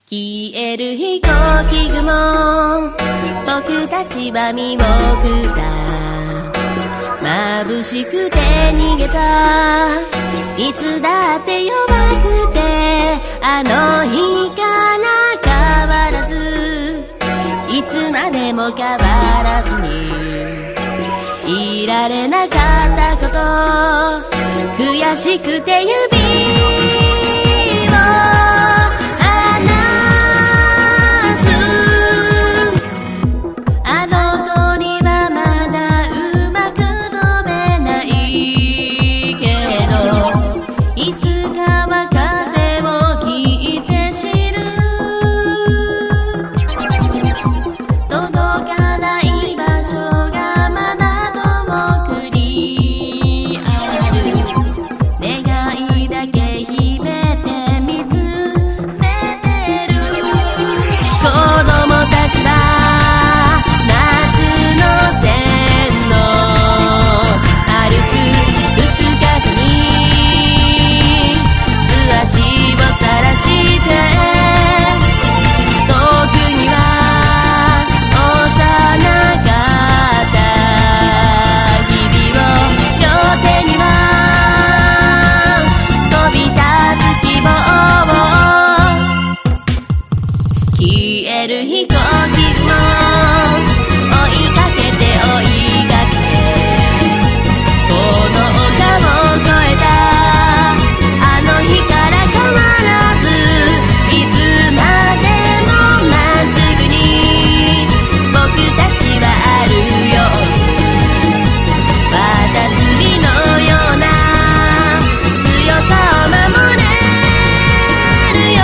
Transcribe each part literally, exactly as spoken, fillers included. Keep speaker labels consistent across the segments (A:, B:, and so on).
A: 消える飛行機雲、僕たちは見送った。眩しくて逃げた。いつだって弱くて、あの日から変わらず、いつまでも変わらずにいられなかったこと、悔しくて指を飛行機雲、追いかけて追いかけて、この丘を越えた。あの日から変わらず、いつまでもまっすぐに僕たちはあるように、渡りのような強さを守れるよ。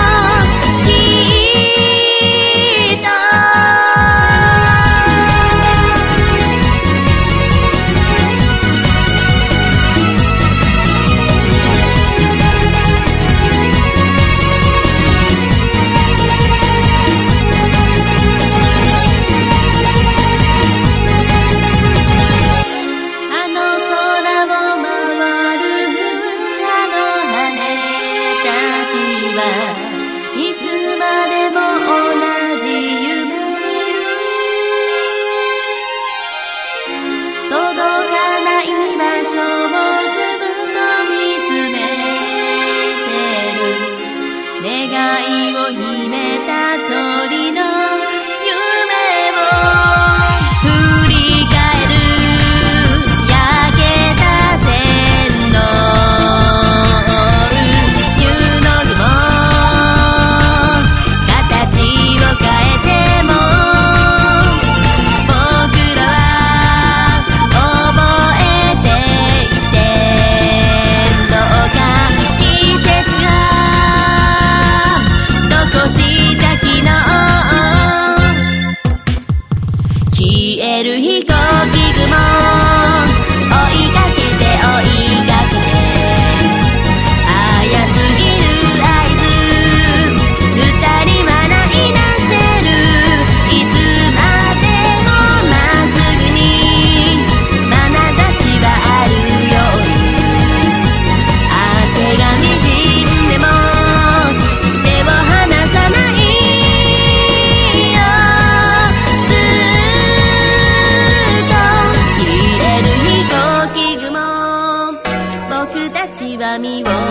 A: いつまでも同じ夢見る。届かない場所をずっと見つめてる。願いを秘めた鳥の夢を振り返る。焼けた線の消える飛行機雲、追いかけて追いかけて、早すぎる合図、二人はないなしてる。いつまでもまっすぐに眼差しはあるように、汗がにじんでも手を離さない。僕たちは見送った。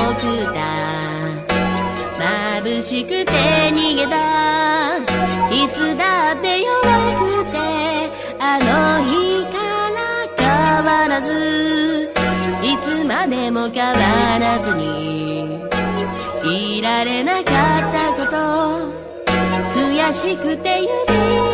A: 眩しくて逃げた。いつだって弱くて、あの日から変わらず、いつまでも変わらずにいられなかったこと、悔しくて指